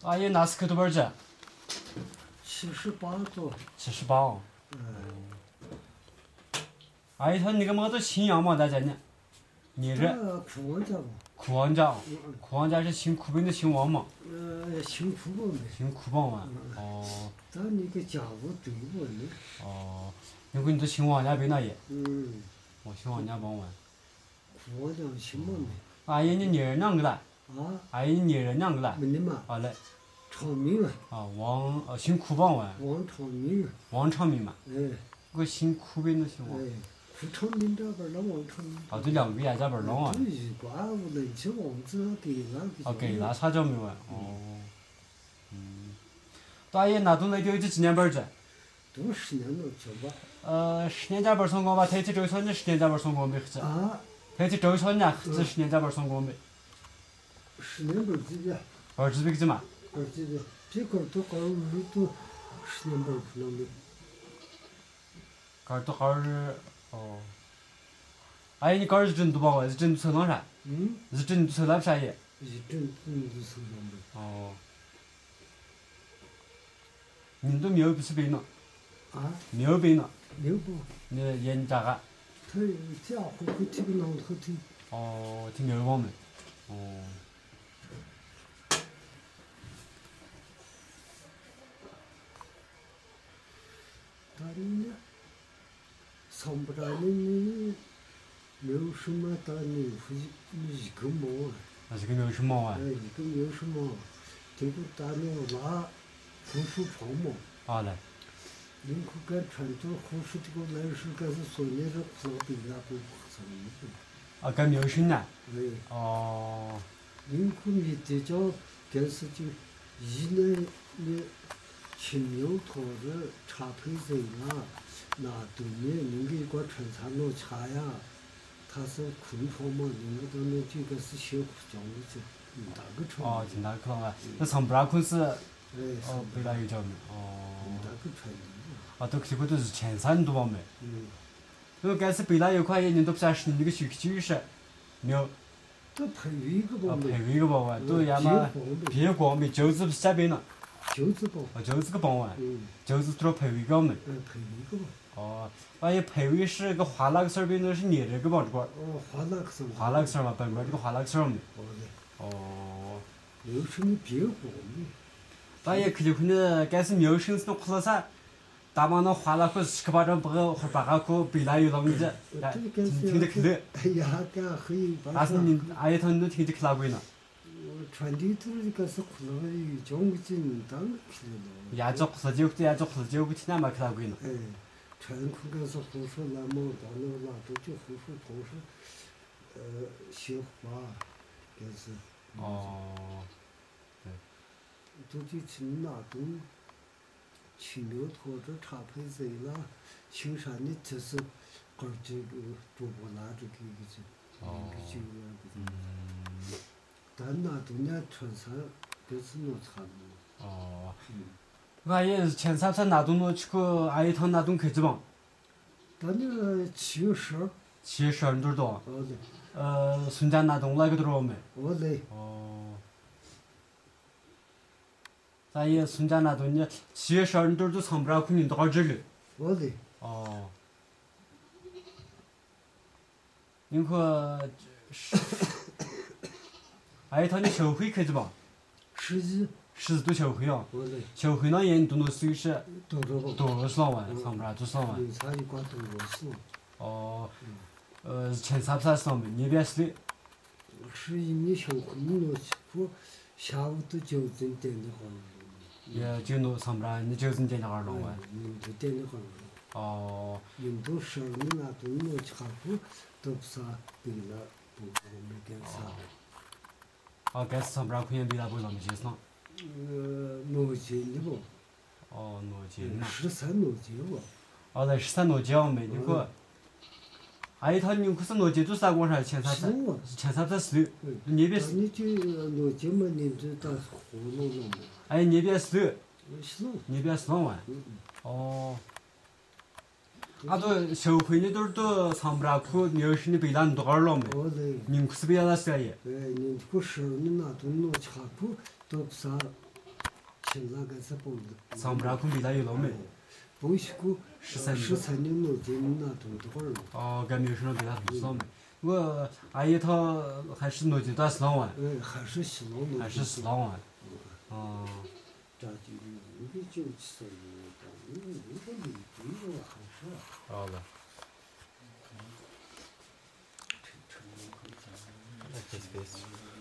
阿姨那是可多少钱 78多。 78。阿姨他那个么子青羊嘛，大家呢？你这苦王家嘛。 苦王家，苦王家是姓苦兵的姓王嘛？ 姓苦帮的。 姓苦帮嘛？哦。 咱那个家务对不呢？ 哦，那个你都姓王家兵那也？ 我姓王家帮完。 苦王家姓么的？ 阿姨你年两个了？阿姨年两个了？ 没的嘛。 好嘞。 长明啊。姓苦帮完。 王长明。 王长明嘛。我姓苦兵的姓王。 苦长明这边那王长明。 这两个也这边弄啊。 对，怪不得这王子给那个。 给那差叫没完。大爷那东来就几年本子？ 都10年了，就吧。 10年加本送过吧？他去周村的10年加本送过没？他去周村呢，这10年加本送过没 ？10年本子的。 本子的嘛？ 本子的，这个都搞了都10年本不能的。 搞是哦。哎，你搞是真多吧？是真抽那啥？是真抽那啥也？ 是真抽那的。 哦。你都没有不是病了？没有病了？ 没有病。 你眼咋个？ 他这会这个脑头疼。 哦，挺没有忘没？哦。 但呢，上不着你没有什么大年会一个毛啊。 那是个没有什么啊？ 一个没有什么，这个大年拿护手霜嘛。 好嘞。 宁可干穿着护手这个来时，干是说你这苦病那不什么。 干没有生呢？ 哦。宁可你这叫干是就1年你青牛头子茶配水啊，那对面那个一个穿茶弄茶呀，他是昆虫嘛，那个都那这个是小叫的这，哪个穿？ 挺大个了，那上不拉困是？北大有叫没？ 哪个穿？ 都这个都是前3多吧没？因为该是北大有块人都不晓得是那个休息就是没有。 都配一个吧没？ 配一个吧完，都要嘛别光没，就是不是这边了。 就是吧。 就是个帮完。就是多配一个没？ 配一个吧。 万一配位是个花那个色儿边都是捏这个吧这块儿。 花那个色儿。 花那个色儿嘛，本边这个花那个色儿没？ 有什么别光没？ 大爷就可能该是没有生那苦噻，大妈那花那个10个巴掌不个或把个个背来有那么子，听得去的。 哎呀，干黑把。 但是你阿姨他你都听得去哪鬼呢？ 穿的都这个是苦了，叫我进当去了。 也做苦就也做苦就不听那么去哪鬼呢？ 穿苦个是胡说那么到那哪都就胡说同时，绣花，就是。 对。 都就去哪都，青牛拖着茶配水啦，青山的这是，搞这个主播拿这个酒啊，但那都那穿上，就是那差不多。 我也是前3次那东我去过阿姨他那东去子吧。 但那7月12。 7月12多少？ 对。 孙家那东那个多少没？ 对。 咱也孙家那东你7月12都上不了肯定多少这里？ 对。 你可阿姨他你收回去子吧 ？11 都收回啊？收回那年都属于是多少万？上不了多少万？ 差一挂多少？ 前3次上没？那边是的。 是因为收回那去，下午都9点点的话。 也就那上不了，你9点的话弄完。 9点的话。人都12年那都那差不都不啥对了，不没干啥。 该是上不了肯定比那不那么结上。 诺基的不？ 诺基那。 13诺基不？ 那13诺基没那个。阿姨他你可是诺基都3个啥？前3次。前3次16。那边是。 你就诺基嘛，你这到糊弄了嘛？ 那边16。 16。 那边16万。都收回你都上不了苦，你要是你背那多少了没？你可是不要那些也。 你这个12年那都那差不都不啥， 신라 가서 본다. 상브라군 비라 요로메. 보시고 13년로 되나 도도걸. 감미유신은 비라 무서워. 我阿姨她还是诺基大死亡完， 还是死亡还是死亡完。 这就有的就吃那个，有的没对了还是。 好了。 成可以讲。